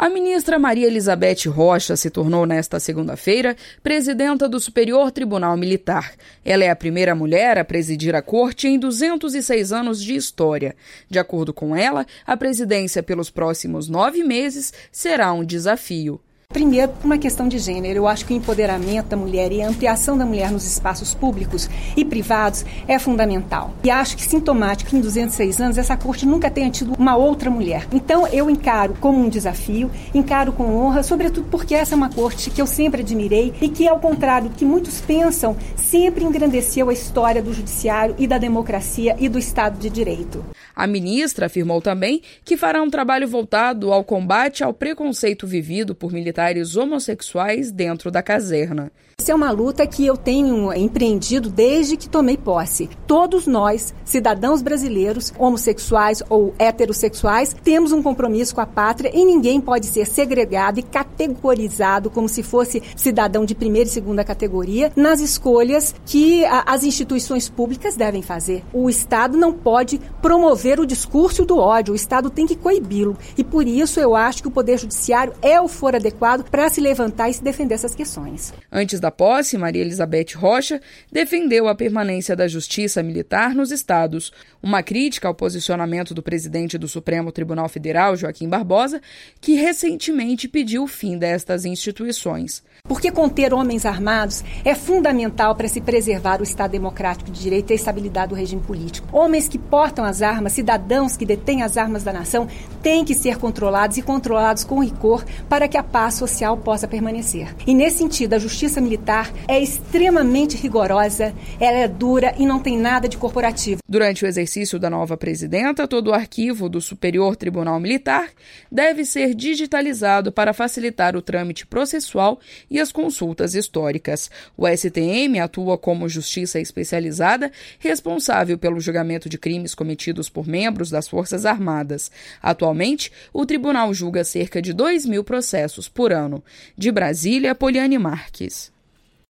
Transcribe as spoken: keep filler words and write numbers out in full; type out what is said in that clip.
A ministra Maria Elizabeth Rocha se tornou nesta segunda-feira presidenta do Superior Tribunal Militar. Ela é a primeira mulher a presidir a corte em duzentos e seis anos de história. De acordo com ela, a presidência pelos próximos nove meses será um desafio. Primeiro, por uma questão de gênero, eu acho que o empoderamento da mulher e a ampliação da mulher nos espaços públicos e privados é fundamental. E acho que sintomático que em duzentos e seis anos essa corte nunca tenha tido uma outra mulher. Então eu encaro como um desafio, encaro com honra, sobretudo porque essa é uma corte que eu sempre admirei e que, ao contrário do que muitos pensam, sempre engrandeceu a história do judiciário e da democracia e do Estado de Direito. A ministra afirmou também que fará um trabalho voltado ao combate ao preconceito vivido por militares homossexuais dentro da caserna. Essa é uma luta que eu tenho empreendido desde que tomei posse. Todos nós, cidadãos brasileiros, homossexuais ou heterossexuais, temos um compromisso com a pátria e ninguém pode ser segregado e categorizado como se fosse cidadão de primeira e segunda categoria nas escolhas que a, as instituições públicas devem fazer. O Estado não pode promover o discurso do ódio, o Estado tem que coibi-lo. E por isso eu acho que o Poder Judiciário é o foro adequado para se levantar e se defender essas questões. Antes da posse, Maria Elizabeth Rocha defendeu a permanência da Justiça Militar nos estados. Uma crítica ao posicionamento do presidente do Supremo Tribunal Federal, Joaquim Barbosa, que recentemente pediu o fim destas instituições. Porque conter homens armados é fundamental para se preservar o Estado democrático de direito e a estabilidade do regime político. Homens que portam as armas, cidadãos que detêm as armas da nação, têm que ser controlados e controlados com rigor para que a paz social possa permanecer. E nesse sentido, a Justiça Militar é extremamente rigorosa, ela é dura e não tem nada de corporativo. Durante o exercício da nova presidenta, todo o arquivo do Superior Tribunal Militar deve ser digitalizado para facilitar o trâmite processual e as consultas históricas. O S T M atua como justiça especializada, responsável pelo julgamento de crimes cometidos por membros das Forças Armadas. Atualmente, o tribunal julga cerca de dois mil processos por ano. De Brasília, Poliane Marques.